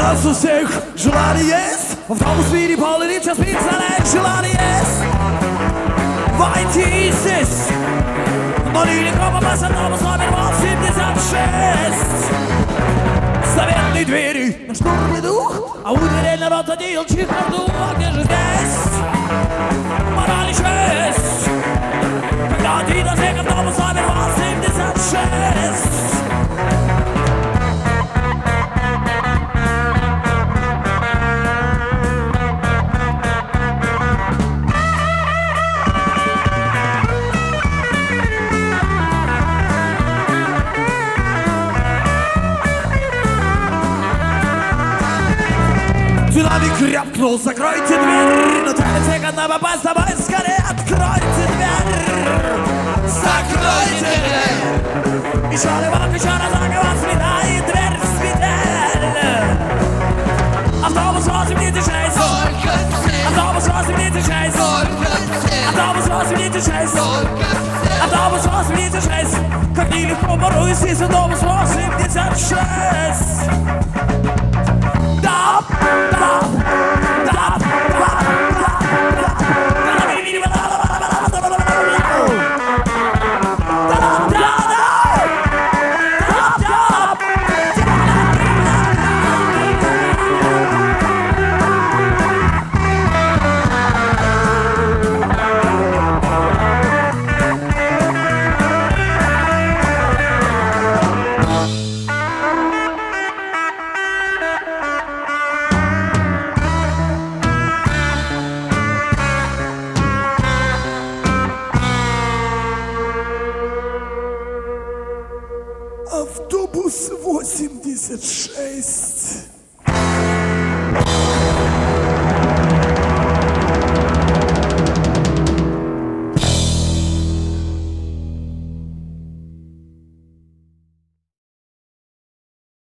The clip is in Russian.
нас у всех желание есть. В автобус переполнен, час пицца, желание есть. Войти здесь, но легко попасть в автобус номер 86. Заветные двери, на штурмный дух, а у дверей народ одел чехарду. А где же здесь мораль и честь, когда ты до всех автобус номер 86? Динамик рявкнул, закройте дверь. Но тянется одна попасть, давай скорее откройте дверь. Закройте дверь. Еще рывок, еще разок, и вас сметает дверь в свитель. Автобус 86. Автобус 86. Автобус 86. Автобус 86. Как нелегко порой здесь автобус 86. Автобус 86.